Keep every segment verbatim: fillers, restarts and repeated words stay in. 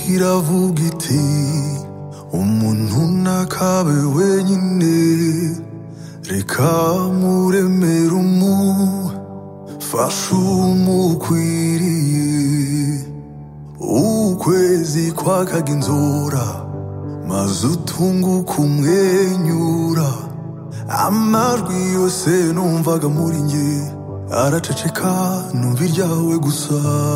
iravuga iti umuntu ntakabe wenyine, reka muremere umufasha umukwiriye. Ukwezi kwakaga inzora maze utunguka umwenyura, amajwi yose numvaga muri nge araceceka, numva iryawe gusa.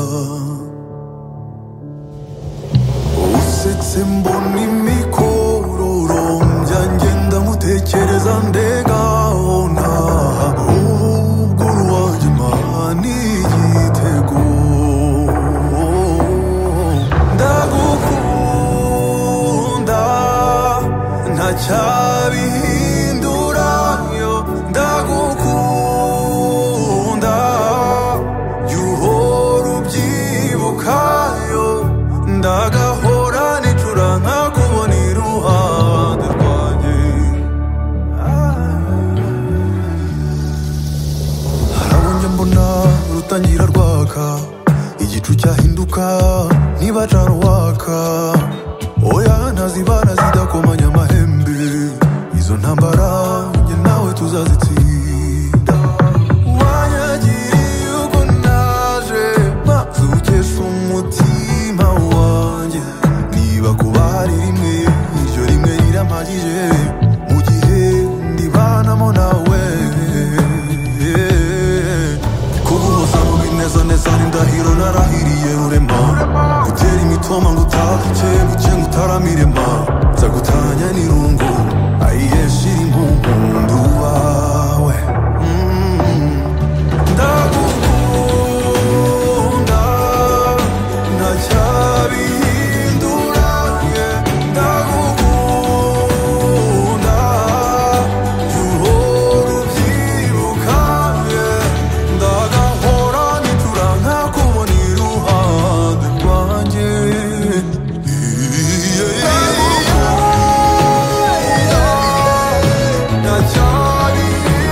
Usetse mbona imikororombya, ngenda mutekereza ndegahona, ubwo uruwanjye Imana igitego. Ndagukunda ntacyabihindurayo, ndagukunda jya uhora ubyibukayo, ndagahora nicura nkakubona iruhande rwanjye. Harabonye mbona rutangira rwaka, igicu cyahinduka niba carwaka. Oya ntazibana zidakomanya amahembe, izo ntambara njye nawe tuzazitsinda. Wanyagiriye uko naje maze ukesha umutima wanjye, niba kuba hari rimwe iryo rimwe rirampagije mu gihe ndibanamo nawe. Kuguhoza mu binezaneza n'indahiro narahiriye rurema, gutera imitoma ngo utake buke ngo utaramirema, nza gutanya n'irungu ayiye shira impundu wawe. Ndagukunda ntacyabihindura, ndagukunda jya uhora ubyibuka, ndagahora nicura nkakubona iruhande rwanjye. Ntacyabihindura